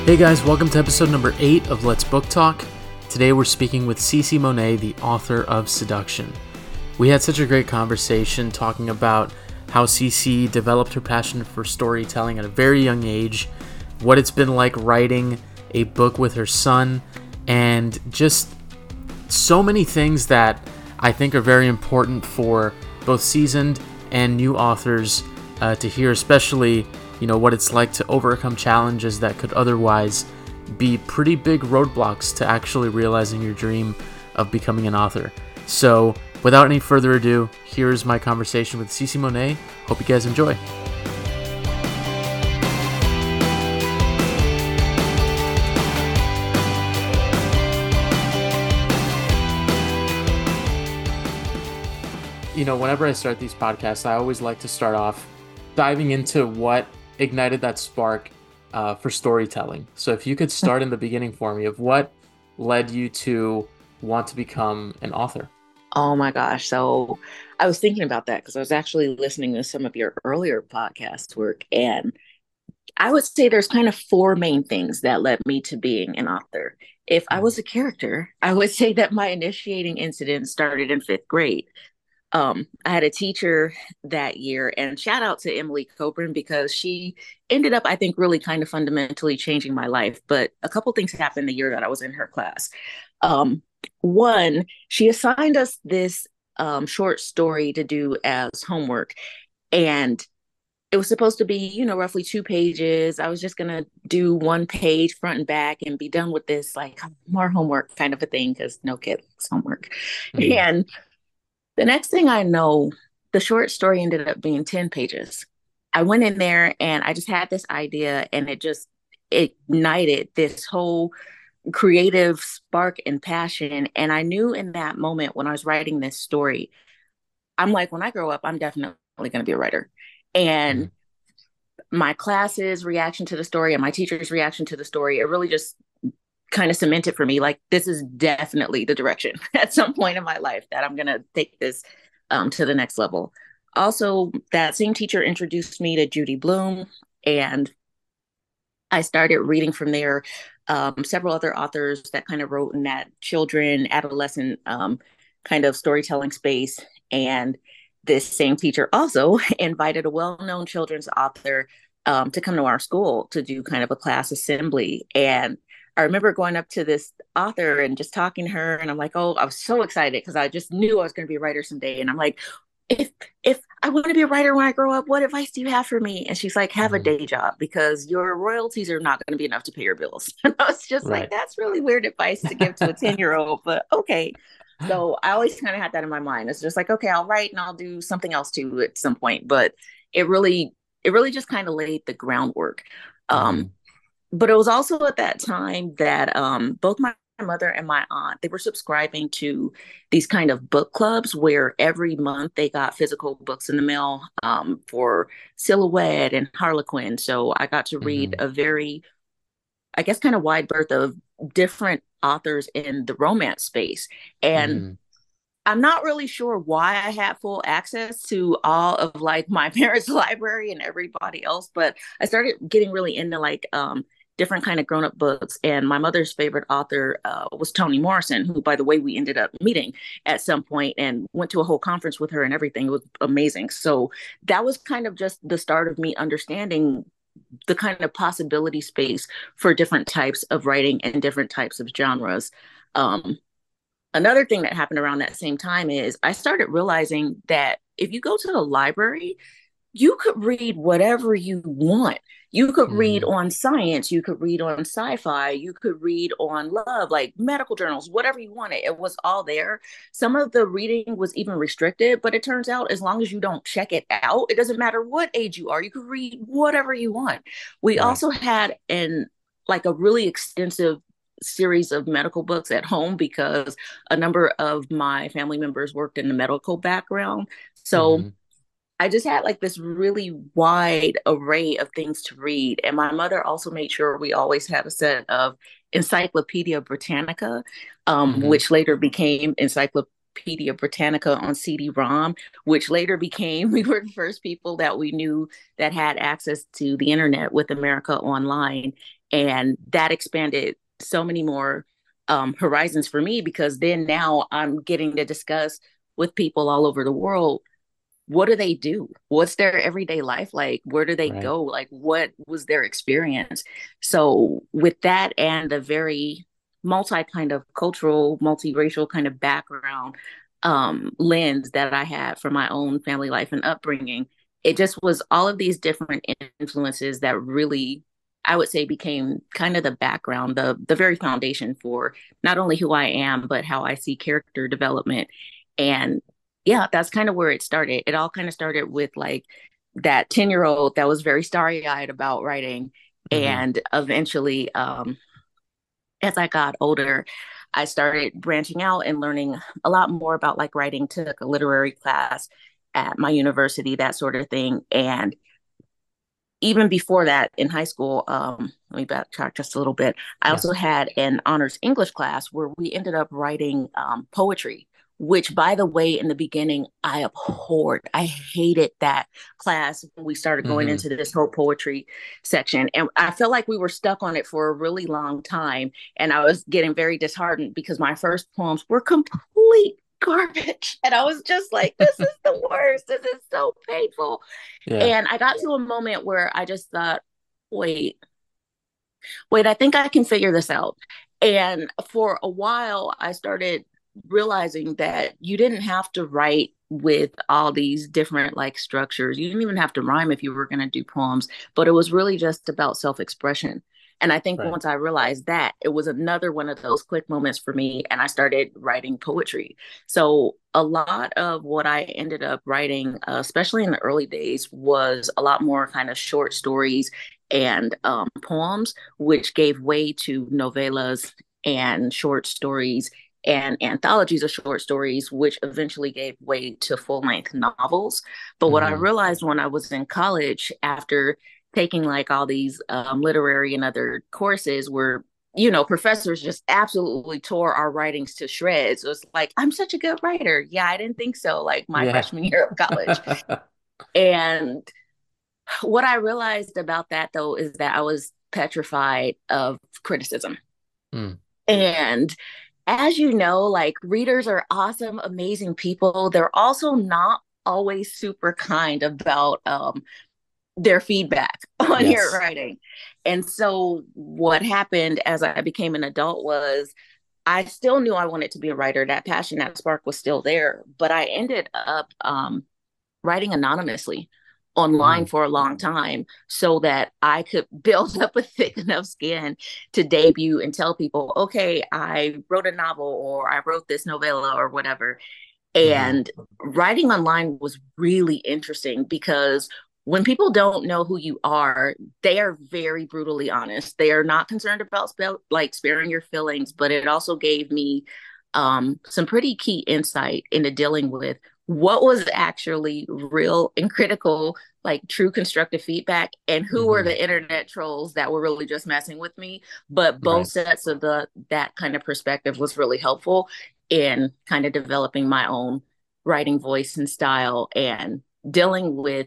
Hey guys, welcome to episode number 8 of Let's Book Talk. Today we're speaking with Cece Monet, the author of Seduction. We had such a great conversation talking about how Cece developed her passion for storytelling at a very young age, what it's been like writing a book with her son, and just so many things that I think are very important for both seasoned and new authors to hear, especially what it's like to overcome challenges that could otherwise be pretty big roadblocks to actually realizing your dream of becoming an author. So without any further ado, here's my conversation with Cece Monet. Hope you guys enjoy. Whenever I start these podcasts, I always like to start off diving into what ignited that spark for storytelling. So if you could start in the beginning for me of what led you to want to become an author. Oh my gosh. So I was thinking about that because I was actually listening to some of your earlier podcast work. And I would say there's kind of four main things that led me to being an author. If I was a character, I would say that my initiating incident started in fifth grade. I had a teacher that year, and shout out to Emily Coburn because she ended up, I think, really kind of fundamentally changing my life. But a couple things happened the year that I was in her class. One, she assigned us this short story to do as homework, and it was supposed to be, roughly 2 pages. I was just gonna do one page front and back and be done with this, like more homework kind of a thing, because no kid likes homework. Mm-hmm. And the next thing I know, the short story ended up being 10 pages. I went in there and I just had this idea, and it just ignited this whole creative spark and passion. And I knew in that moment when I was writing this story, I'm like, when I grow up, I'm definitely going to be a writer. And my class's reaction to the story and my teacher's reaction to the story, it really just kind of cemented for me, like, this is definitely the direction at some point in my life that I'm going to take this to the next level. Also, that same teacher introduced me to Judy Blume, and I started reading from there. Several other authors that kind of wrote in that children, adolescent kind of storytelling space. And this same teacher also invited a well-known children's author to come to our school to do kind of a class assembly. And I remember going up to this author and just talking to her, and I'm like, oh, I was so excited because I just knew I was going to be a writer someday. And I'm like, if I want to be a writer when I grow up, what advice do you have for me? And she's like, have a day job because your royalties are not going to be enough to pay your bills. And I was just like, that's really weird advice to give to a 10-year-old, but okay. So I always kind of had that in my mind. It's just like, okay, I'll write and I'll do something else too at some point. But it really just kind of laid the groundwork. But it was also at that time that both my mother and my aunt, they were subscribing to these kind of book clubs where every month they got physical books in the mail for Silhouette and Harlequin. So I got to read a very, I guess, kind of wide berth of different authors in the romance space. And I'm not really sure why I had full access to all of like my parents' library and everybody else, but I started getting really into like different kind of grown-up books. And my mother's favorite author was Toni Morrison, who, by the way, we ended up meeting at some point and went to a whole conference with her and everything. It was amazing. So that was kind of just the start of me understanding the kind of possibility space for different types of writing and different types of genres. Another thing that happened around that same time is I started realizing that if you go to the library, you could read whatever you want. You could read on science, you could read on sci-fi, you could read on love, like medical journals, whatever you wanted. It was all there. Some of the reading was even restricted, but it turns out as long as you don't check it out, it doesn't matter what age you are, you could read whatever you want. We also had a really extensive series of medical books at home because a number of my family members worked in the medical background. So I just had like this really wide array of things to read. And my mother also made sure we always had a set of Encyclopedia Britannica, which later became Encyclopedia Britannica on CD-ROM, which later became, we were the first people that we knew that had access to the internet with America Online. And that expanded so many more horizons for me, because then now I'm getting to discuss with people all over the world, what do they do? What's their everyday life like? Where do they Right. go? Like, what was their experience? So, with that and a very multi kind of cultural, multiracial kind of background lens that I had from my own family life and upbringing, it just was all of these different influences that really, I would say, became kind of the background, the very foundation for not only who I am, but how I see character development. And yeah, that's kind of where it started. It all kind of started with like that 10-year-old that was very starry-eyed about writing. Hmm. And eventually, as I got older, I started branching out and learning a lot more about like writing, took a literary class at my university, that sort of thing. And even before that in high school, let me backtrack just a little bit. I Yeah. also had an honors English class where we ended up writing poetry, which, by the way, in the beginning, I abhorred. I hated that class when we started going Hmm. into this whole poetry section. And I felt like we were stuck on it for a really long time. And I was getting very disheartened because my first poems were complete garbage. And I was just like, this is the worst. This is so painful. Yeah. And I got to a moment where I just thought, wait, wait, I think I can figure this out. And for a while, I started realizing that you didn't have to write with all these different like structures. You didn't even have to rhyme if you were going to do poems, but it was really just about self expression. And I think Right. once I realized that, it was another one of those quick moments for me. And I started writing poetry. So a lot of what I ended up writing, especially in the early days, was a lot more kind of short stories and poems, which gave way to novellas and short stories and anthologies of short stories, which eventually gave way to full length novels. But what I Hmm. realized when I was in college, after taking like all these literary and other courses, where professors just absolutely tore our writings to shreds. It was like, I'm such a good writer. Yeah, I didn't think so, like my Yeah. freshman year of college. And what I realized about that, though, is that I was petrified of criticism. Mm. And as you know, like readers are awesome, amazing people. They're also not always super kind about their feedback on your Yes. writing. And so, what happened as I became an adult was I still knew I wanted to be a writer. That passion, that spark was still there. But I ended up writing anonymously online Mm. for a long time so that I could build up a thick enough skin to debut and tell people, okay, I wrote a novel or I wrote this novella or whatever. Hmm. And writing online was really interesting because when people don't know who you are, they are very brutally honest. They are not concerned about like sparing your feelings, but it also gave me some pretty key insight into dealing with what was actually real and critical, like true constructive feedback, and who were Hmm. the internet trolls that were really just messing with me. But both Right. sets of the that kind of perspective was really helpful in kind of developing my own writing voice and style and dealing with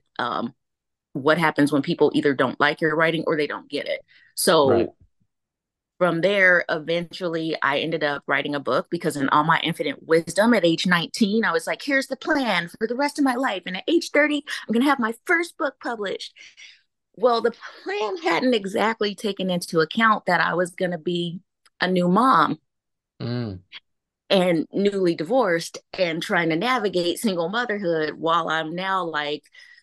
what happens when people either don't like your writing or they don't get it. Right. So from there, eventually, I ended up writing a book because, in all my infinite wisdom, at age 19, I was like, here's the plan for the rest of my life. And at age 30, I'm going to have my first book published. Well, the plan hadn't exactly taken into account that I was going to be a new mom Mm. and newly divorced and trying to navigate single motherhood while I'm now like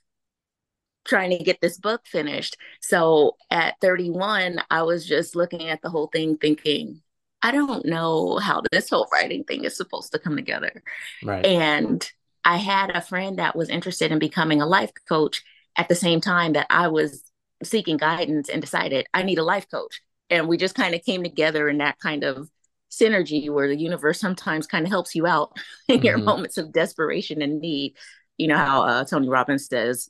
trying to get this book finished. So at 31, I was just looking at the whole thing thinking, I don't know how this whole writing thing is supposed to come together. Right. And I had a friend that was interested in becoming a life coach at the same time that I was seeking guidance and decided I need a life coach. And we just kind of came together in that kind of synergy where the universe sometimes kind of helps you out in your Hmm. moments of desperation and need. You know how Tony Robbins says,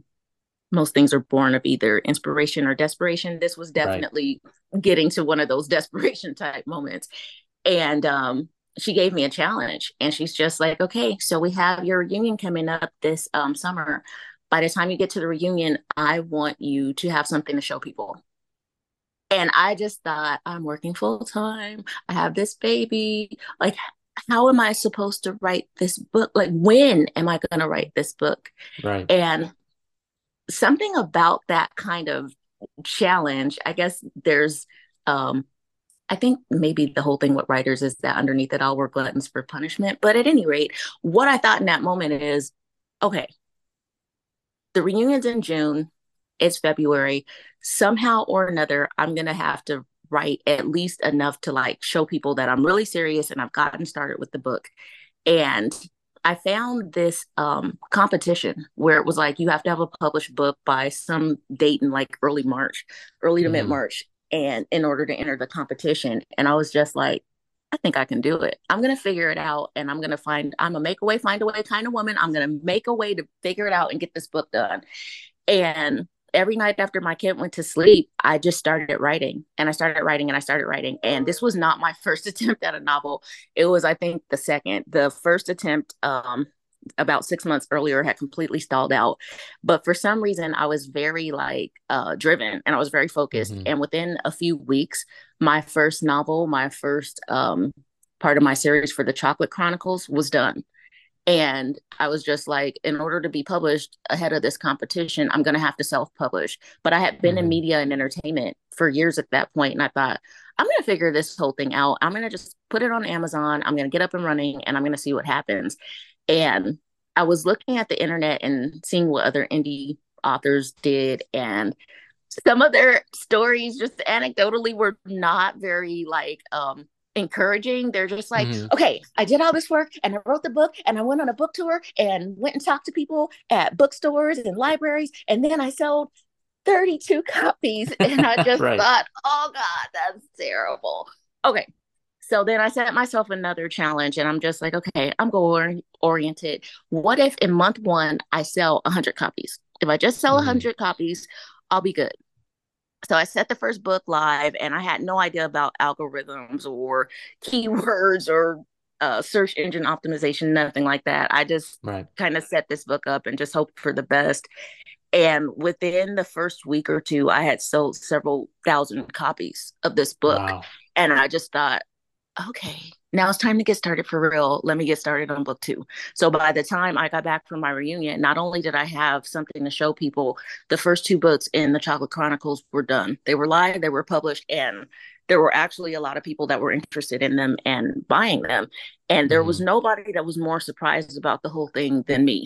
most things are born of either inspiration or desperation. This was Right. definitely getting to one of those desperation type moments. And she gave me a challenge, and she's just like, okay, so we have your reunion coming up this summer. By the time you get to the reunion, I want you to have something to show people. And I just thought, I'm working full time. I have this baby. Like, how am I supposed to write this book? Like, when am I going to write this book? Right. And something about that kind of challenge, I guess um, I think maybe the whole thing with writers is that underneath it all, we're gluttons for punishment. But at any rate, what I thought in that moment is, okay, the reunion's in June, it's February. Somehow or another, I'm going to have to write at least enough to like show people that I'm really serious and I've gotten started with the book. And I found this competition where it was like you have to have a published book by some date in like early March, early to mid Hmm. March, and in order to enter the competition. And I was just like, I think I can do it. I'm gonna figure it out, and I'm gonna find. I'm a make a way, find a way kind of woman. I'm gonna make a way to figure it out and get this book done. And every night after my kid went to sleep, I just started writing and I started writing and I started writing. And this was not my first attempt at a novel. It was, I think, the second. The first attempt, about 6 months earlier, had completely stalled out. But for some reason, I was very like driven and I was very focused. Hmm. And within a few weeks, my first novel, my first part of my series for the Chocolate Chronicles was done. And I was just like, in order to be published ahead of this competition, I'm going to have to self publish. But I had been in Hmm. media and entertainment for years at that point, and I thought, I'm going to figure this whole thing out. I'm going to just put it on Amazon. I'm going to get up and running, and I'm going to see what happens. And I was looking at the internet and seeing what other indie authors did, and some of their stories just anecdotally were not very like encouraging. They're just like, Hmm. okay, I did all this work and I wrote the book and I went on a book tour and went and talked to people at bookstores and libraries, and then I sold 32 copies, and I just Right. thought, oh god, that's terrible. Okay, so then I set myself another challenge, and I'm just like, okay, I'm goal oriented. What if in month one I sell 100 copies? If I just sell Hmm. 100 copies, I'll be good. So I set the first book live, and I had no idea about algorithms or keywords or search engine optimization, nothing like that. I just Right. kind of set this book up and just hoped for the best. And within the first week or two, I had sold several thousand copies of this book. Wow. And I just thought, okay, now it's time to get started for real. Let me get started on book two. So by the time I got back from my reunion, not only did I have something to show people, the first two books in the Chocolate Chronicles were done. They were live, they were published, and there were actually a lot of people that were interested in them and buying them. And there was Hmm. nobody that was more surprised about the whole thing than me.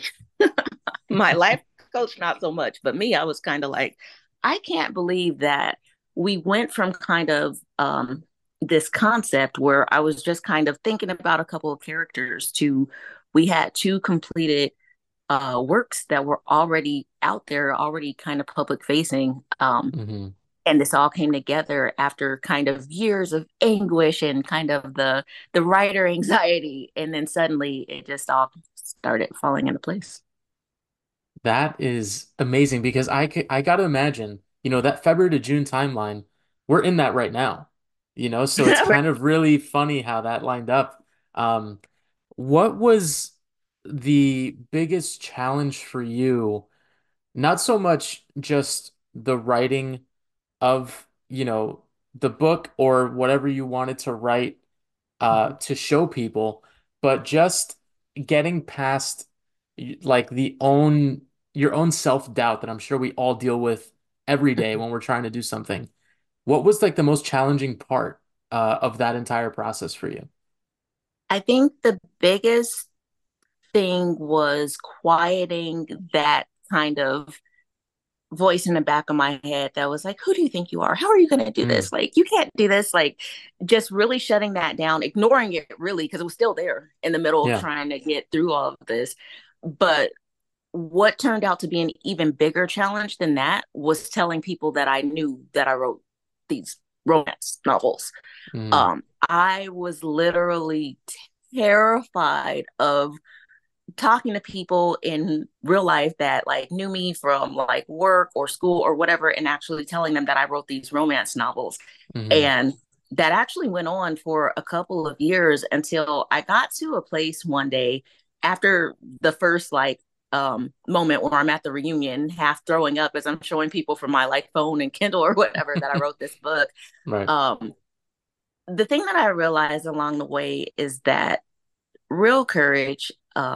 My life coach, not so much, but me, I was kind of like, I can't believe that we went from kind of this concept where I was just kind of thinking about a couple of characters to we had two completed works that were already out there, already kind of public facing. Hmm. And this all came together after kind of years of anguish and kind of the writer anxiety, and then suddenly it just all started falling into place. That is amazing because I got to imagine, that February to June timeline, we're in that right now. So it's kind of really funny how that lined up. Um, what was the biggest challenge for you? Not so much just the writing of, the book or whatever you wanted to write to show people, but just getting past like your own self-doubt that I'm sure we all deal with every day when we're trying to do something. What was like the most challenging part of that entire process for you? I think the biggest thing was quieting that kind of voice in the back of my head that was like, who do you think you are? How are you going to do Mm, this? Like, you can't do this. Like, just really shutting that down, ignoring it really, because it was still there in the middle of yeah. trying to get through all of this. But what turned out to be an even bigger challenge than that was telling people that I knew that I wrote these romance novels. Mm, I was literally terrified of talking to people in real life that like knew me from like work or school or whatever, and actually telling them that I wrote these romance novels. hmm. And that actually went on for a couple of years until I got to a place one day after the first moment where I'm at the reunion, half throwing up as I'm showing people from my like phone and Kindle or whatever that I wrote this book. Right. Um, the thing that I realized along the way is that real courage,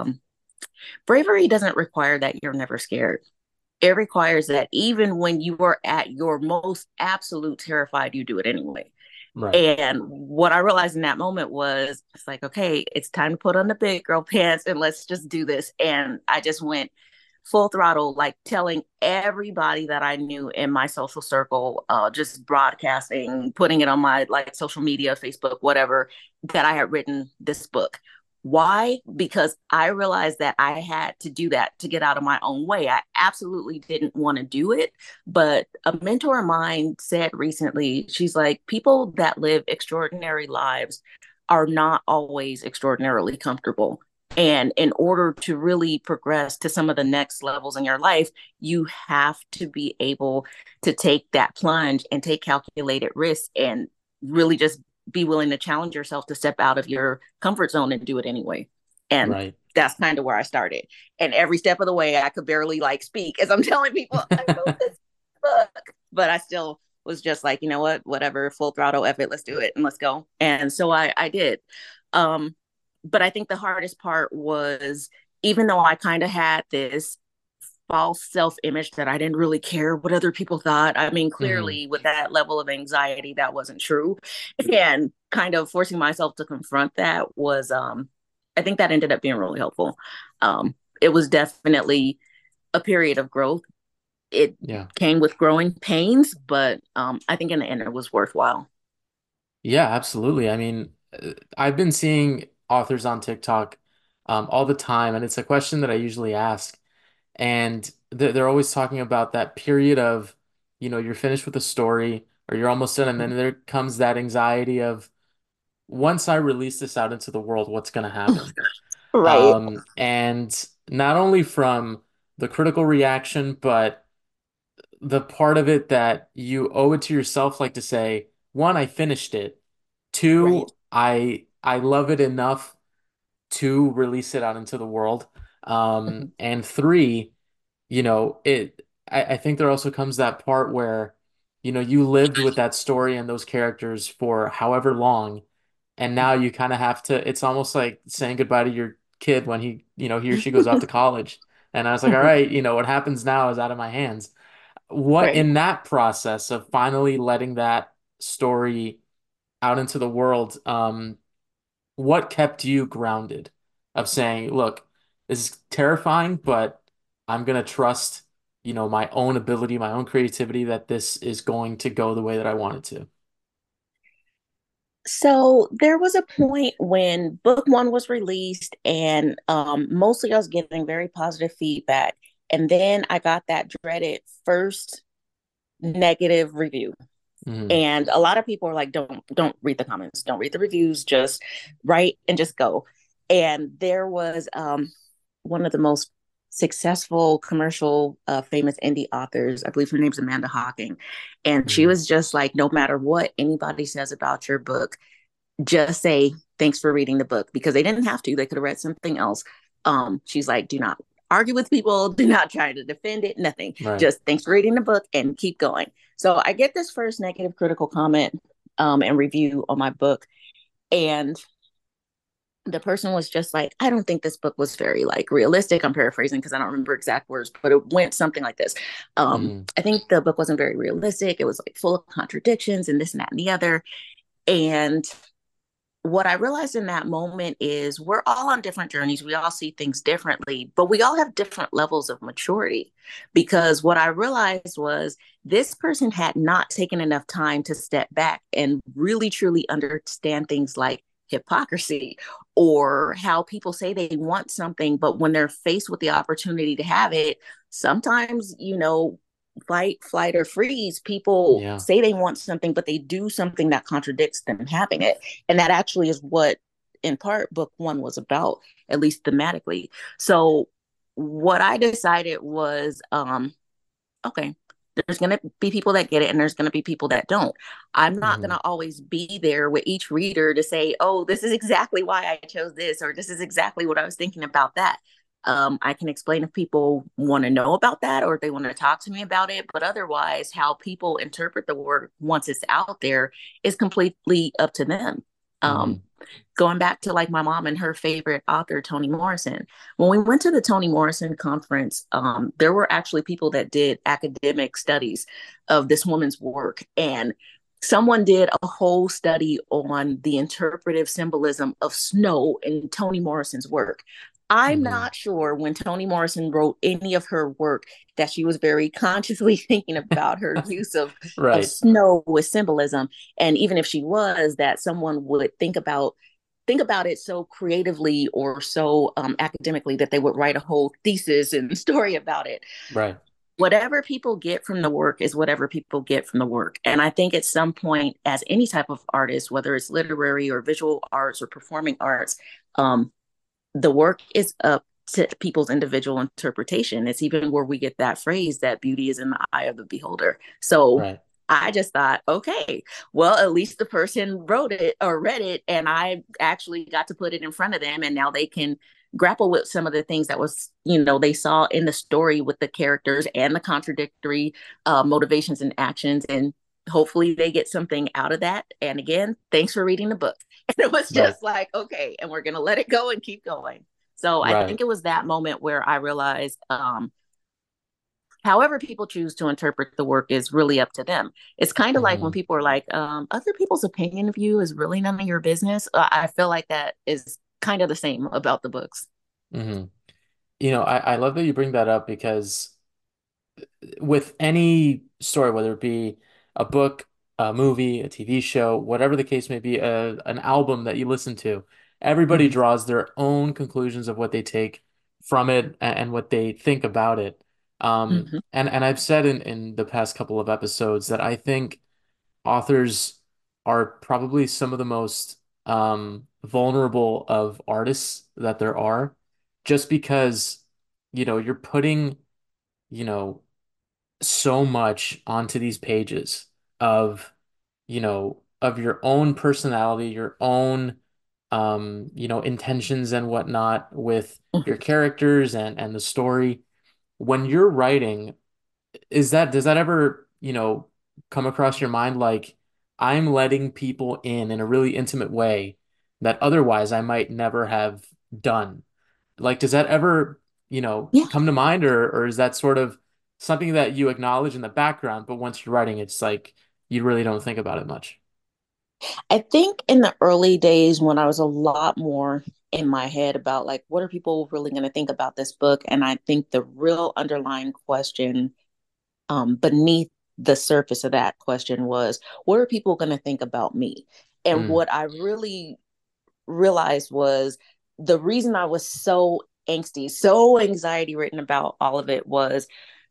bravery doesn't require that you're never scared. It requires that even when you are at your most absolute terrified, you do it anyway. Right. And what I realized in that moment was it's like, okay, it's time to put on the big girl pants and let's just do this. And I just went full throttle, like telling everybody that I knew in my social circle, just broadcasting, putting it on my like social media, Facebook, whatever, that I had written this book. Why? Because I realized that I had to do that to get out of my own way. I absolutely didn't want to do it. But a mentor of mine said recently, she's like, people that live extraordinary lives are not always extraordinarily comfortable. And in order to really progress to some of the next levels in your life, you have to be able to take that plunge and take calculated risks and really just be willing to challenge yourself to step out of your comfort zone and do it anyway. And Right. that's kind of where I started. And every step of the way, I could barely like speak as I'm telling people I wrote this book, but I still was just like, you know what, whatever, full throttle effort, let's do it and let's go. And so I did. Um, but I think the hardest part was even though I kind of had this false self image that I didn't really care what other people thought. I mean, Hmm. clearly, with that level of anxiety, that wasn't true. And kind of forcing myself to confront that was, I think that ended up being really helpful. It was definitely a period of growth. It Yeah. came with growing pains, but I think in the end, it was worthwhile. Yeah, absolutely. I mean, I've been seeing authors on TikTok all the time, and it's a question that I usually ask. And they're always talking about that period of, you're finished with a story or you're almost done, and then there comes that anxiety of once I release this out into the world, what's going to happen? Right. And not only from the critical reaction, but the part of it that you owe it to yourself, like to say, one, I finished it. Right. Two, I love it enough to release it out into the world. And three, I think there also comes that part where, you lived with that story and those characters for however long, and now you kind of have to, it's almost like saying goodbye to your kid when he or she goes off to college. And I was like, all right, what happens now is out of my hands. What Right. in that process of finally letting that story out into the world, what kept you grounded of saying, look, this is terrifying, but I'm gonna trust, my own ability, my own creativity, that this is going to go the way that I want it to. So there was a point when book one was released, and mostly I was getting very positive feedback. And then I got that dreaded first negative review. Hmm. And a lot of people are like, don't read the comments, don't read the reviews, just write and just go. And there was one of the most successful commercial famous indie authors. I believe her name's Amanda Hocking. And she Hmm. was just like, no matter what anybody says about your book, just say thanks for reading the book, because they didn't have to. They could have read something else. She's like, do not argue with people, do not try to defend it, nothing. Right. Just thanks for reading the book and keep going. So I get this first negative critical comment and review on my book, and the person was just like, I don't think this book was very like realistic. I'm paraphrasing because I don't remember exact words, but it went something like this. Hmm. I think the book wasn't very realistic. It was like full of contradictions and this and that and the other. And what I realized in that moment is we're all on different journeys. We all see things differently, but we all have different levels of maturity. Because what I realized was this person had not taken enough time to step back and really truly understand things like hypocrisy, or how people say they want something, but when they're faced with the opportunity to have it, sometimes, fight, flight, or freeze, people Yeah. say they want something, but they do something that contradicts them having it. And that actually is what, in part, book one was about, at least thematically. So, what I decided was okay, There's going to be people that get it and there's going to be people that don't. I'm not going Hmm. to always be there with each reader to say, oh, this is exactly why I chose this, or this is exactly what I was thinking about that. I can explain if people want to know about that or if they want to talk to me about it. But otherwise, how people interpret the work once it's out there is completely up to them. Um, Hmm. Going back to like my mom and her favorite author, Toni Morrison. When we went to the Toni Morrison conference, there were actually people that did academic studies of this woman's work. And someone did a whole study on the interpretive symbolism of snow in Toni Morrison's work. I'm Hmm. not sure when Toni Morrison wrote any of her work that she was very consciously thinking about her use of Right. snow with symbolism. And even if she was, that someone would think about it so creatively or so academically that they would write a whole thesis and story about it. Right. Whatever people get from the work is whatever people get from the work. And I think at some point, as any type of artist, whether it's literary or visual arts or performing arts, the work is up to people's individual interpretation. It's even where we get that phrase that beauty is in the eye of the beholder. So Right. I just thought, okay, well, at least the person wrote it or read it, and I actually got to put it in front of them, and now they can grapple with some of the things that was, they saw in the story with the characters and the contradictory motivations and actions, and hopefully they get something out of that. And again, thanks for reading the book. And it was Right. just like, okay, and we're gonna let it go and keep going. So I Right. think it was that moment where I realized however people choose to interpret the work is really up to them. It's kind of like when Hmm. people are like, other people's opinion of you is really none of your business. I feel like that is kind of the same about the books. Hmm. I love that you bring that up because with any story, whether it be a book, a movie, a TV show, whatever the case may be, an album that you listen to, everybody Mm-hmm. draws their own conclusions of what they take from it and what they think about it. Mm-hmm. And I've said in the past couple of episodes that I think authors are probably some of the most vulnerable of artists that there are, just because, you're putting, you know, so much onto these pages of, of your own personality, your own, intentions and whatnot with your characters and the story. When you're writing, does that ever, come across your mind like I'm letting people in a really intimate way that otherwise I might never have done? Like, does that ever, Yeah, come to mind, or is that sort of something that you acknowledge in the background, but once you're writing, it's like you really don't think about it much? I think in the early days when I was a lot more in my head about like, what are people really going to think about this book? And I think the real underlying question beneath the surface of that question was, what are people going to think about me? And Mm, what I really realized was the reason I was so angsty, so anxiety written about all of it was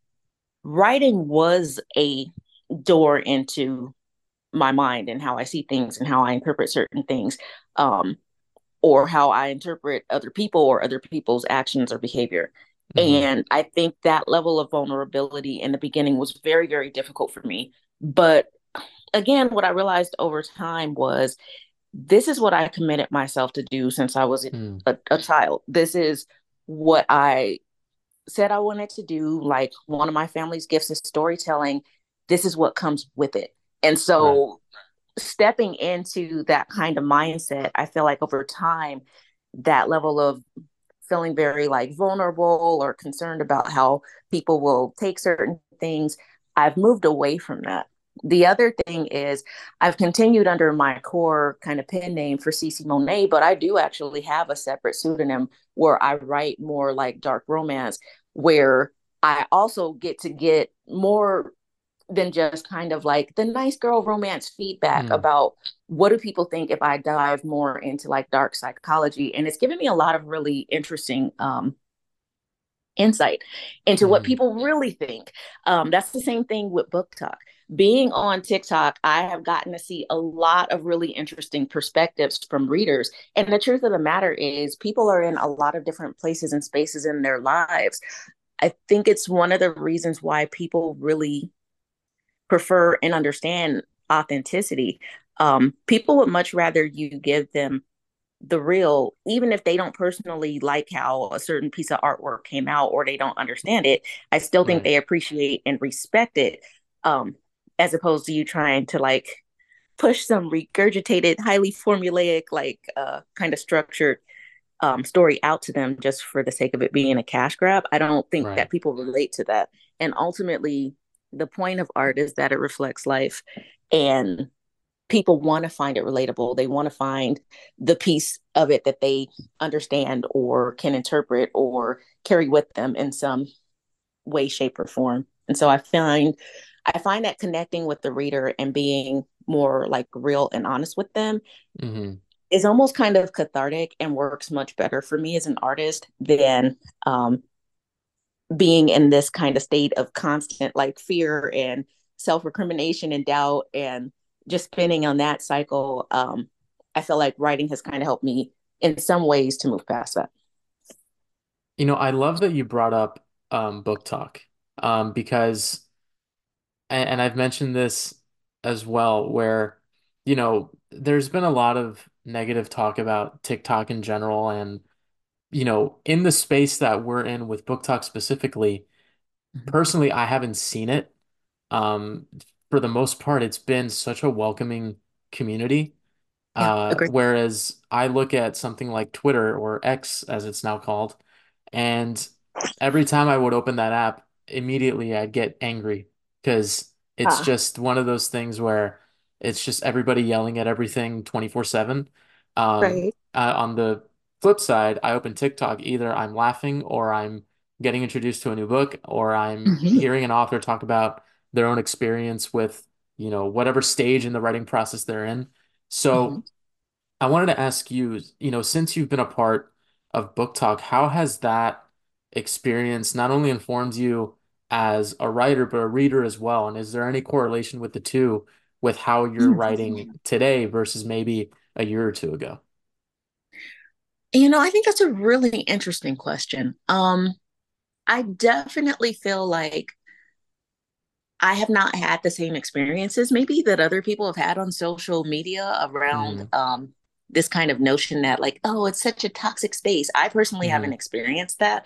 writing was a door into my mind and how I see things and how I interpret certain things, um, or how I interpret other people or other people's actions or behavior. hmm. And I think that level of vulnerability in the beginning was very, very difficult for me. But again, what I realized over time was this is what I committed myself to do since I was Mm, a child. This is what I said I wanted to do. Like one of my family's gifts is storytelling. This is what comes with it. And right. so stepping into that kind of mindset, I feel like over time, that level of feeling very like vulnerable or concerned about how people will take certain things, I've moved away from that. The other thing is I've continued under my core kind of pen name for CC Monet, but I do actually have a separate pseudonym where I write more like dark romance, where I also get more than just kind of like the nice girl romance feedback Mm, about what do people think if I dive more into like dark psychology. And it's given me a lot of really interesting insight into what hmm. people really think. That's the same thing with book talk. Being on TikTok, I have gotten to see a lot of really interesting perspectives from readers. And the truth of the matter is, people are in a lot of different places and spaces in their lives. I think it's one of the reasons why people really prefer and understand authenticity. People would much rather you give them the real, even if they don't personally like how a certain piece of artwork came out or they don't understand it. I still think Right. they appreciate and respect it, um, as opposed to you trying to like push some regurgitated, highly formulaic, like kind of structured story out to them just for the sake of it being a cash grab. I don't think Right. that people relate to that. And ultimately, the point of art is that it reflects life, and people want to find it relatable. They want to find the piece of it that they understand or can interpret or carry with them in some way, shape, or form. And so I find that connecting with the reader and being more like real and honest with them Hmm. is almost kind of cathartic and works much better for me as an artist than being in this kind of state of constant like fear and self-recrimination and doubt and just spinning on that cycle. I feel like writing has kind of helped me in some ways to move past that. I love that you brought up book talk because and I've mentioned this as well, where, there's been a lot of negative talk about TikTok in general. And, in the space that we're in with Book Talk specifically, Mhm. personally, I haven't seen it. Um, for the most part, it's been such a welcoming community. Yeah, agree. Whereas I look at something like Twitter or X, as it's now called, and every time I would open that app, immediately I'd get angry because it's Ah, just one of those things where it's just everybody yelling at everything 24/7. right. On the flip side, I open TikTok, either I'm laughing or I'm getting introduced to a new book or I'm Hmm. hearing an author talk about their own experience with, whatever stage in the writing process they're in. Hmm. So I wanted to ask you, since you've been a part of Book Talk, how has that experience not only informed you as a writer, but a reader as well? And is there any correlation with the two with how you're writing today versus maybe a year or two ago? I think that's a really interesting question. I definitely feel like I have not had the same experiences maybe that other people have had on social media around Hmm. this kind of notion that like, oh, it's such a toxic space. I personally haven't Hmm. experienced that.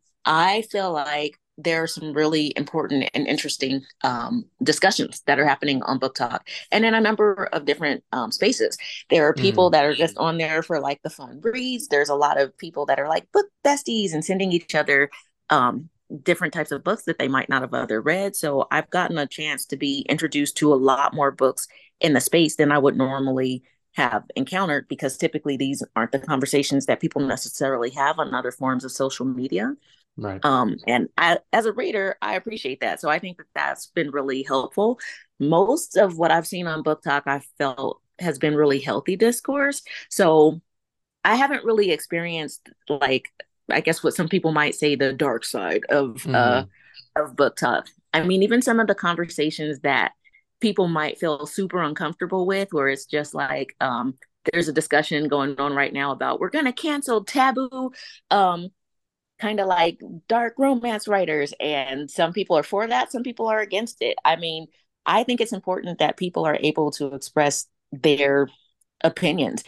I feel like there are some really important and interesting discussions that are happening on Book Talk and in a number of different spaces. There are people Hmm. that are just on there for like the fun reads. There's a lot of people that are like book besties and sending each other different types of books that they might not have other read. So I've gotten a chance to be introduced to a lot more books in the space than I would normally have encountered because typically these aren't the conversations that people necessarily have on other forms of social media. Right. And as a reader, I appreciate that. So I think that that's been really helpful. Most of what I've seen on Book Talk, I felt has been really healthy discourse. So I haven't really experienced like I guess what some people might say the dark side Hmm. of Book Talk. I mean, even some of the conversations that people might feel super uncomfortable with, where it's just like there's a discussion going on right now about we're gonna cancel taboo um kind of like dark romance writers, and some people are for that, some people are against it. I mean, I think it's important that people are able to express their opinions,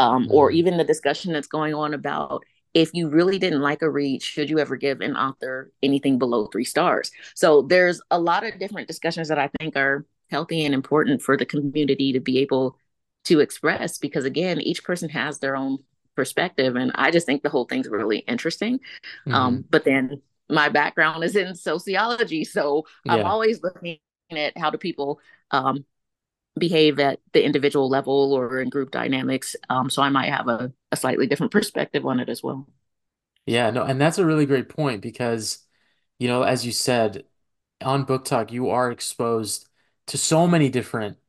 or Hmm. even the discussion that's going on about if you really didn't like a read, should you ever give an author anything below 3 stars? So there's a lot of different discussions that I think are healthy and important for the community to be able to express because again each person has their own perspective, and I just think the whole thing's really interesting. Hmm. But then my background is in sociology, so I'm Yeah. always looking at how do people um, behave at the individual level or in group dynamics. So I might have a slightly different perspective on it as well. Yeah, no, and that's a really great point because, as you said, on Book Talk, you are exposed to so many different,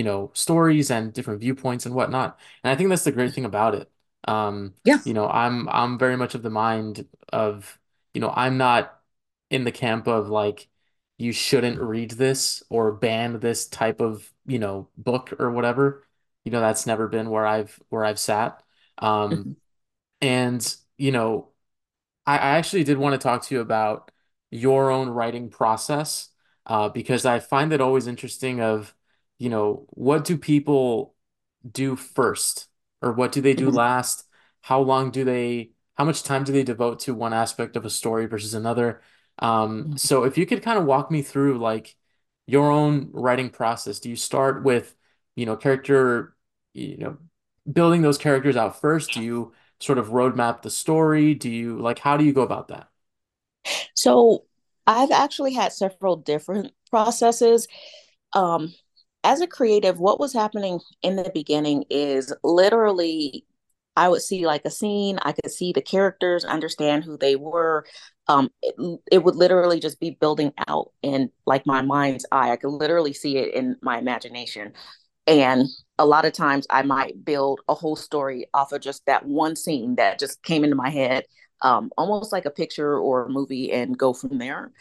stories and different viewpoints and whatnot. And I think that's the great thing about it. Yeah. I'm very much of the mind of, I'm not in the camp of like you shouldn't read this or ban this type of, book or whatever. That's never been where I've sat. Um, Mhm. and, I actually did want to talk to you about your own writing process. because I find it always interesting of, what do people do first, or what do they do Mhm. last? How much time do they devote to one aspect of a story versus another? So if you could kind of walk me through like your own writing process, do you start with, character, you know, building those characters out first? Do you sort of roadmap the story? How do you go about that? So I've actually had several different processes. Um, as a creative, what was happening in the beginning is literally I would see like a scene, I could see the characters, understand who they were. It would literally just be building out in like my mind's eye. I could literally see it in my imagination. And a lot of times I might build a whole story off of just that one scene that just came into my head, almost like a picture or a movie, and go from there.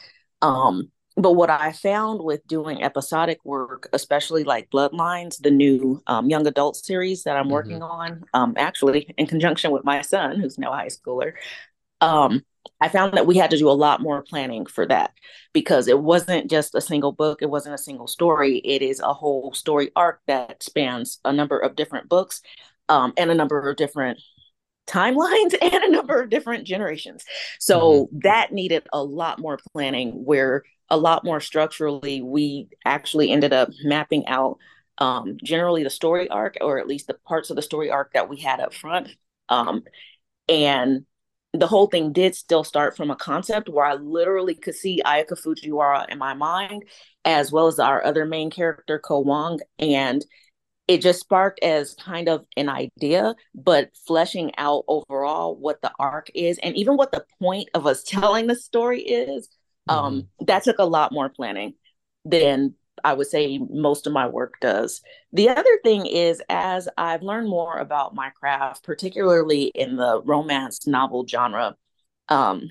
But what I found with doing episodic work, especially like Bloodlines, the new young adult series that I'm Hmm. working on, actually in conjunction with my son, who's now a high schooler, um, I found that we had to do a lot more planning for that because it wasn't just a single book, it wasn't a single story. It is a whole story arc that spans a number of different books, and a number of different timelines and a number of different generations. Hmm. So that needed a lot more planning, where a lot more structurally, we actually ended up mapping out generally the story arc, or at least the parts of the story arc that we had up front. Um, and the whole thing did still start from a concept where I literally could see Ayaka Fujiwara in my mind, as well as our other main character, Ko Wong. And it just sparked as kind of an idea, but fleshing out overall what the arc is and even what the point of us telling the story is, Hmm. that took a lot more planning than I would say most of my work does. The other thing is, as I've learned more about my craft, particularly in the romance novel genre, um,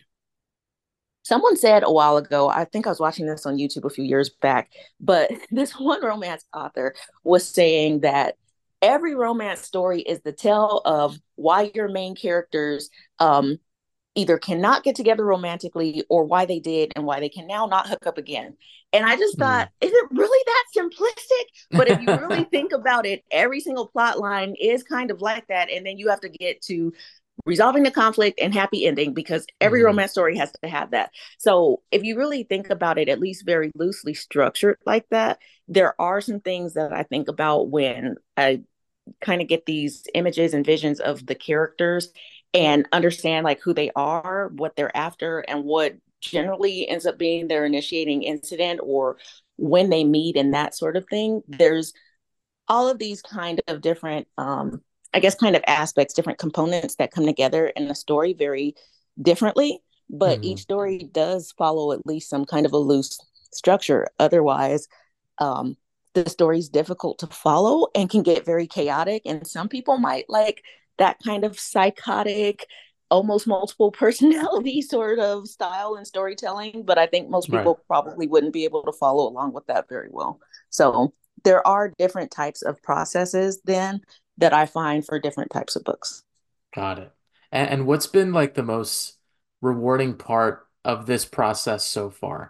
someone said a while ago, I think I was watching this on YouTube a few years back, but this one romance author was saying that every romance story is the tale of why your main characters either cannot get together romantically, or why they did and why they can now not hook up again. And I just thought, is it really that simplistic? But if you really think about it, every single plot line is kind of like that. And then you have to get to resolving the conflict and happy ending, because every Hmm. romance story has to have that. So if you really think about it, at least very loosely structured like that, there are some things that I think about when I kind of get these images and visions of the characters and understand like who they are, what they're after, and what generally ends up being their initiating incident, or when they meet and that sort of thing. There's all of these kind of different I guess kind of aspects, different components that come together in the story very differently, but each Hmm. story does follow at least some kind of a loose structure. Otherwise, um the story's difficult to follow and can get very chaotic, and some people might like that kind of psychotic, almost multiple personality sort of style and storytelling, but I think most Right. people probably wouldn't be able to follow along with that very well. So there are different types of processes then that I find for different types of books. Got it. And what's been like the most rewarding part of this process so far?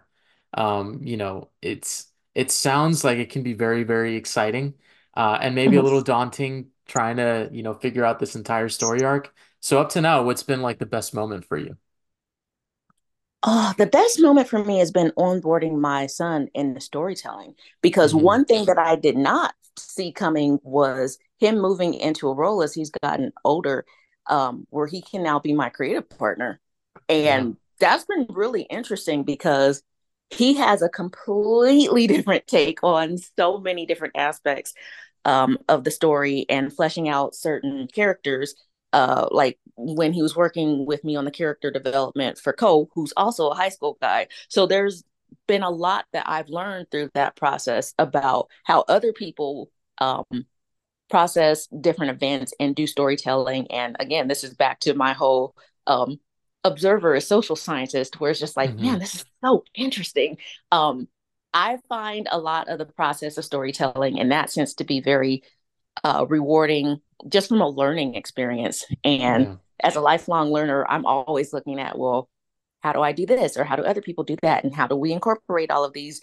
It sounds like it can be very, very exciting, and maybe a little daunting trying to, figure out this entire story arc. So up to now, what's been like the best moment for you? Oh, the best moment for me has been onboarding my son in the storytelling, because Hmm. one thing that I did not see coming was him moving into a role as he's gotten older, where he can now be my creative partner. Yeah. And that's been really interesting because he has a completely different take on so many different aspects of the story and fleshing out certain characters, like when he was working with me on the character development for Ko, who's also a high school guy. So there's been a lot that I've learned through that process about how other people process different events and do storytelling. And again, this is back to my whole observer as social scientist, where it's just like, Hmm. man, this is so interesting. Um, I find a lot of the process of storytelling in that sense to be very rewarding, just from a learning experience. And Yeah. as a lifelong learner, I'm always looking at, well, how do I do this? Or how do other people do that? And how do we incorporate all of these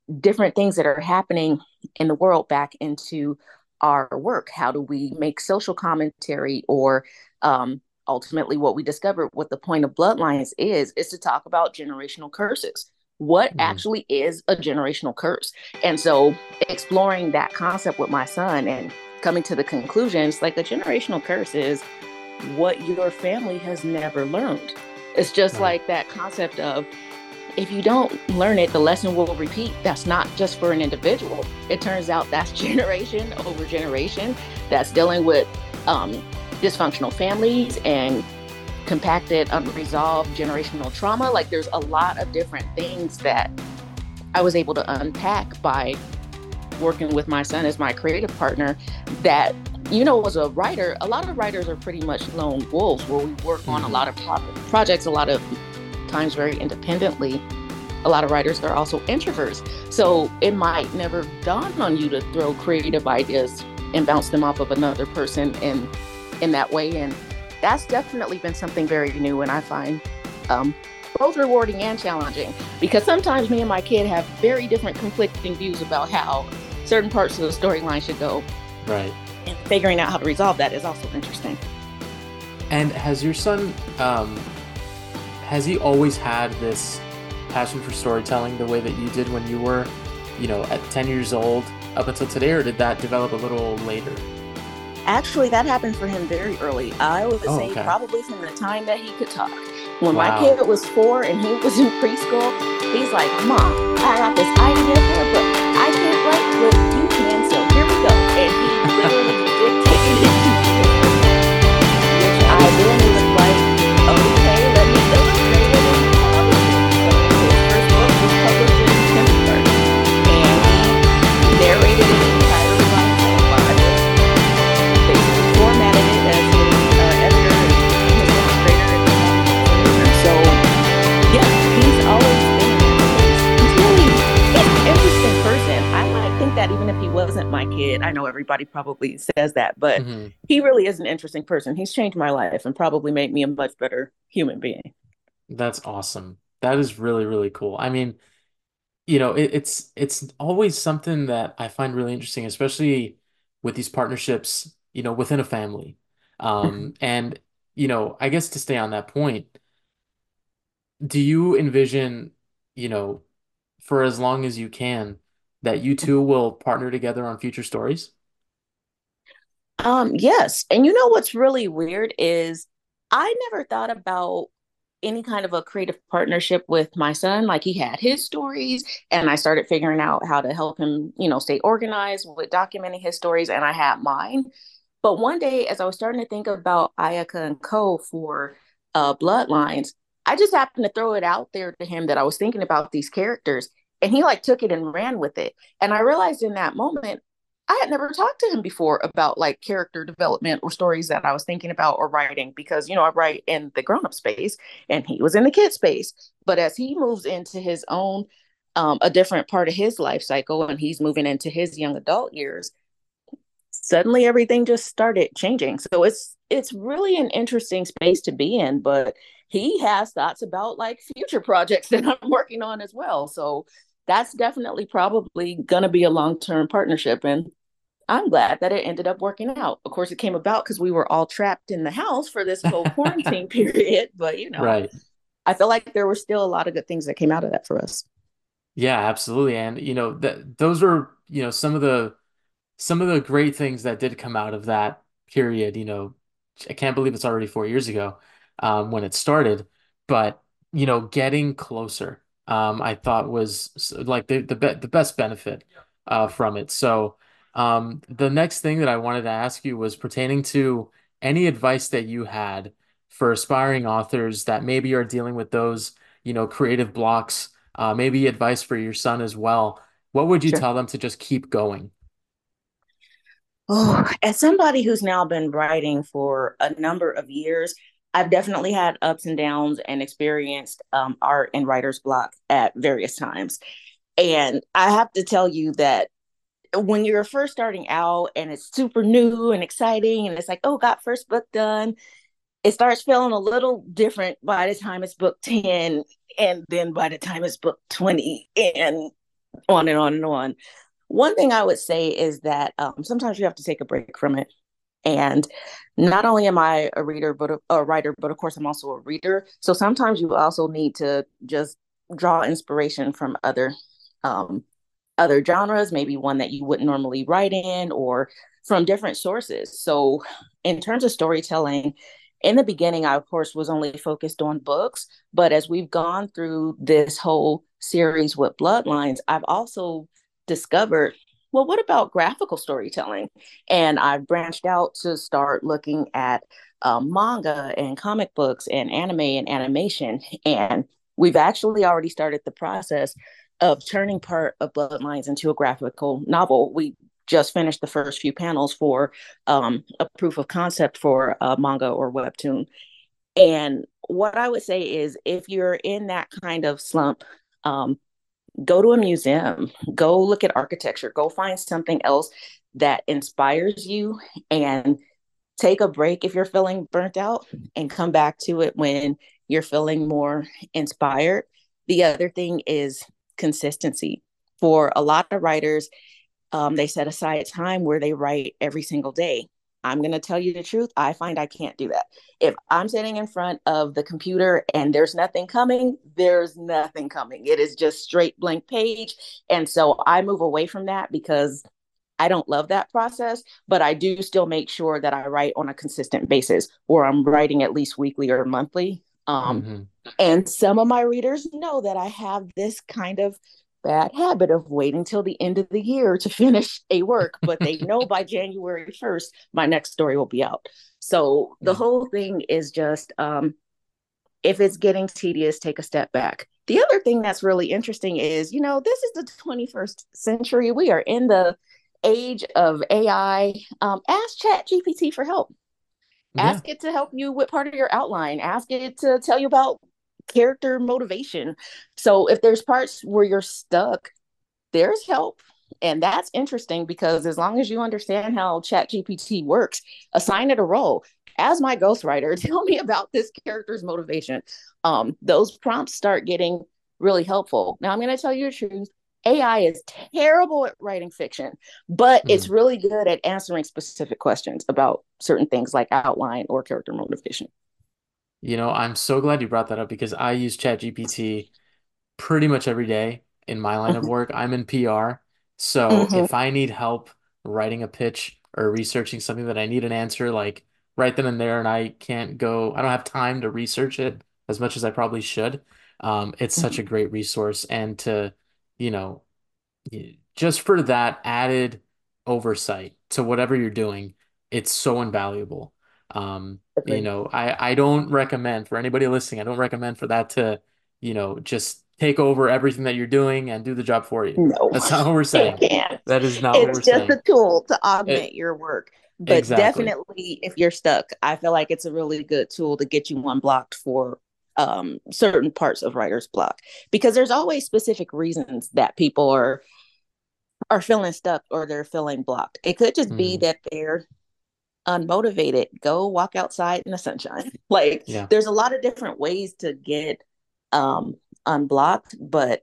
different things that are happening in the world back into our work. How do we make social commentary, or ultimately what we discovered what the point of Bloodlines is to talk about generational curses. What Mm, actually is a generational curse? And so exploring that concept with my son and coming to the conclusions, like, a generational curse is what your family has never learned. It's just right. like that concept of, if you don't learn it, the lesson will repeat. That's not just for an individual. It turns out that's generation over generation that's dealing with dysfunctional families and compacted, unresolved generational trauma. Like, there's a lot of different things that I was able to unpack by working with my son as my creative partner. That, as a writer, a lot of writers are pretty much lone wolves, where we work on a Hmm. lot of projects, a lot of times very independently. A lot of writers are also introverts. So it might never dawn on you to throw creative ideas and bounce them off of another person in that way. And that's definitely been something very new, and I find um, both rewarding and challenging, because sometimes me and my kid have very different conflicting views about how certain parts of the storyline should go. Right. And figuring out how to resolve that is also interesting. And has your son, has he always had this passion for storytelling the way that you did when you were, at 10 years old up until today, or did that develop a little later? Actually, that happened for him very early. I would Oh, say okay. probably from the time that he could talk. When my Wow. kid was 4 and he was in preschool, he's like, Mom, I got this idea for a book. I can't write, but you can, so here we go. And he literally dictated to me his first book, which That I is then was amazing. like, okay, let me illustrate it and publish it. So his first book was published in kindergarten, and he narrated it entirely by himself. I just basically formatted it as his editor and his illustrator and did all the things for him. So yeah, he's always been in that space. He's an interesting person. I might think that even if he wasn't my kid. I know everybody probably says that, but Hmm. he really is an interesting person. He's changed my life and probably made me a much better human being. That's awesome. That is really, really cool. I mean, it's always something that I find really interesting, especially with these partnerships, within a family. And I guess to stay on that point, do you envision, you know, for as long as you can, that you two will partner together on future stories? Yes. And what's really weird is I never thought about any kind of a creative partnership with my son. Like, he had his stories, and I started figuring out how to help him, stay organized with documenting his stories, and I had mine. But one day, as I was starting to think about Ayaka and Co. for Bloodlines, I just happened to throw it out there to him that I was thinking about these characters, and he like took it and ran with it. And I realized in that moment, I had never talked to him before about like character development or stories that I was thinking about or writing, because I write in the grown up space and he was in the kid space. But as he moves into his own a different part of his life cycle, and he's moving into his young adult years, suddenly everything just started changing. So it's really an interesting space to be in, but he has thoughts about like future projects that I'm working on as well. So that's definitely probably going to be a long-term partnership, and I'm glad that it ended up working out. Of course, it came about because we were all trapped in the house for this whole quarantine period, but Right. I feel like there were still a lot of good things that came out of that for us. Yeah, absolutely. And that those are, some of the great things that did come out of that period. I can't believe it's already 4 years ago, when it started, but getting closer, I thought was like the best benefit from it. So, the next thing that I wanted to ask you was pertaining to any advice that you had for aspiring authors that maybe are dealing with those, creative blocks, maybe advice for your son as well. What would you Sure. tell them to just keep going? Oh, as somebody who's now been writing for a number of years, I've definitely had ups and downs and experienced art and writer's block at various times. And I have to tell you that when you're first starting out and it's super new and exciting, and it's like, oh, got first book done, it starts feeling a little different by the time it's book 10, and then by the time it's book 20. And on and on and on. One thing I would say is that sometimes you have to take a break from it. And not only am I a reader, but a writer, but of course I'm also a reader. So sometimes you also need to just draw inspiration from um, other genres, maybe one that you wouldn't normally write in, or from different sources. So in terms of storytelling, in the beginning, I of course was only focused on books, but as we've gone through this whole series with Bloodlines, I've also discovered, well, what about graphical storytelling? And I've branched out to start looking at manga and comic books and anime and animation. And we've actually already started the process of turning part of Bloodlines into a graphical novel. We just finished the first few panels for a proof of concept for a manga or webtoon. And what I would say is if you're in that kind of slump, um, go to a museum, go look at architecture, go find something else that inspires you, and take a break if you're feeling burnt out and come back to it when you're feeling more inspired. The other thing is consistency. For a lot of writers, they set aside time where they write every single day. I'm going to tell you the truth. I find I can't do that. If I'm sitting in front of the computer and there's nothing coming, there's nothing coming. It is just straight blank page. And so I move away from that because I don't love that process, but I do still make sure that I write on a consistent basis, or I'm writing at least weekly or monthly. Hmm. And some of my readers know that I have this kind of bad habit of waiting till the end of the year to finish a work, but they know by January 1st, my next story will be out. So the Yeah. whole thing is just if it's getting tedious, take a step back. The other thing that's really interesting is, this is the 21st century. We are in the age of AI. Ask Chat GPT for help. Yeah. Ask it to help you with part of your outline. Ask it to tell you about character motivation. So if there's parts where you're stuck, there's help. And that's interesting because as long as you understand how ChatGPT works, assign it a role. As my ghostwriter, tell me about this character's motivation. Those prompts start getting really helpful. Now, I'm going to tell you the truth. AI is terrible at writing fiction, but it's Mm. really good at answering specific questions about certain things like outline or character motivation. I'm so glad you brought that up because I use ChatGPT pretty much every day in my line of work. I'm in PR. So Mm-hmm. if I need help writing a pitch or researching something that I need an answer, like right then and there, and I don't have time to research it as much as I probably should. It's such a great resource. And you know, just for that added oversight to whatever you're doing, it's so invaluable. Agree. I don't recommend for anybody listening, I don't recommend for that to, just take over everything that you're doing and do the job for you. No, That's not what we're it saying. can't. That is not what It's we're just saying. a tool to It, augment your work. But exactly. definitely, if you're stuck, I feel like it's a really good tool to get you unblocked for certain parts of writer's block because there's always specific reasons that people are feeling stuck or they're feeling blocked. It could just be Mhm. that they're unmotivated. Go walk outside in the sunshine. Like Yeah. there's a lot of different ways to get um, unblocked, but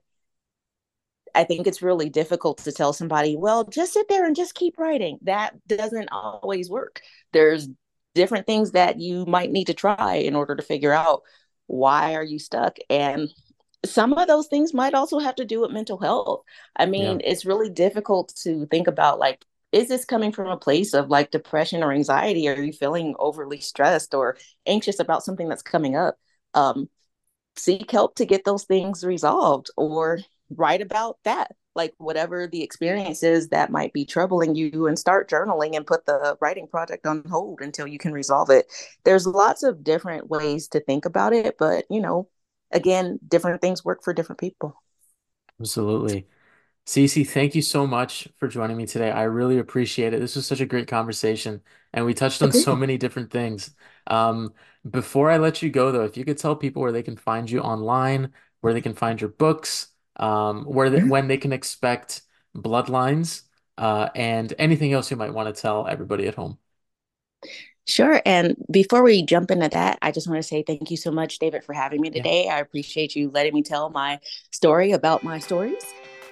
I think it's really difficult to tell somebody, well, just sit there and just keep writing. That doesn't always work. There's different things that you might need to try in order to figure out why are you stuck. And some of those things might also have to do with mental health. I Yeah. mean, it's really difficult to think about like, is this coming from a place of like depression or anxiety? Are you feeling overly stressed or anxious about something that's coming up? Um, Seek help to get those things resolved or write about that, like whatever the experience is that might be troubling you, and start journaling and put the writing project on hold until you can resolve it. There's lots of different ways to think about it, but again, different things work for different people. Absolutely. Cece, thank you so much for joining me today. I really appreciate it. This was such a great conversation, and we touched on so many different things. Um, Before I let you go, though, if you could tell people where they can find you online, where they can find your books, when they can expect Bloodlines, and anything else you might want to tell everybody at home. Sure. And before we jump into that, I just want to say thank you so much, David, for having me Yeah. today. I appreciate you letting me tell my story about my stories.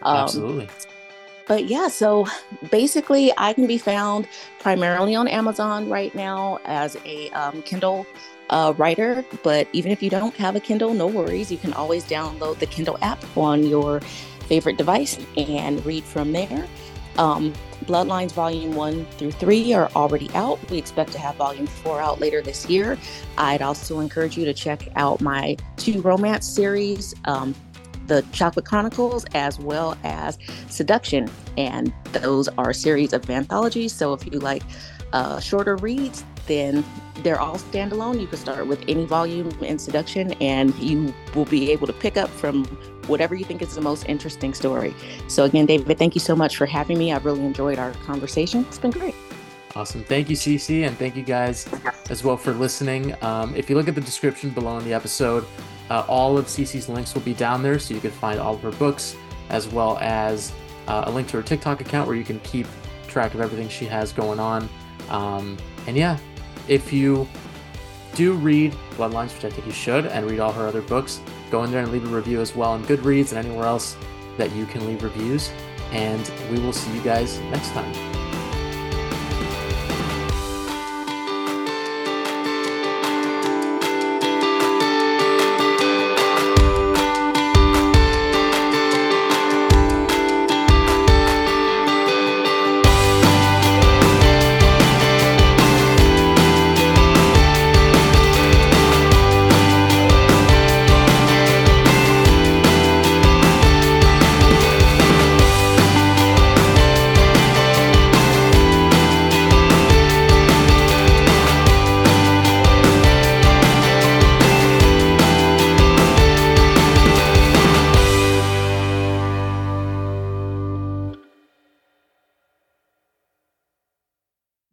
Um, Absolutely. but yeah, so basically, I can be found primarily on Amazon right now as a Kindle writer. But even if you don't have a Kindle, no worries. You can always download the Kindle app on your favorite device and read from there. Bloodlines Volume 1 through 3 are already out. We expect to have Volume 4 out later this year. I'd also encourage you to check out my 2 romance series, the Chocolate Chronicles, as well as Seduction. And those are a series of anthologies. So if you like shorter reads, then they're all standalone. You can start with any volume in Seduction, and you will be able to pick up from whatever you think is the most interesting story. So again, David, thank you so much for having me. I've really enjoyed our conversation. It's been great. Awesome. Thank you, Cece, and thank you guys as well for listening. If you look at the description below in the episode, all of Cece's links will be down there, so you can find all of her books, as well as a link to her TikTok account where you can keep track of everything she has going on. And yeah, if you do read Bloodlines, which I think you should, and read all her other books, go in there and leave a review as well on Goodreads and anywhere else that you can leave reviews. And we will see you guys next time.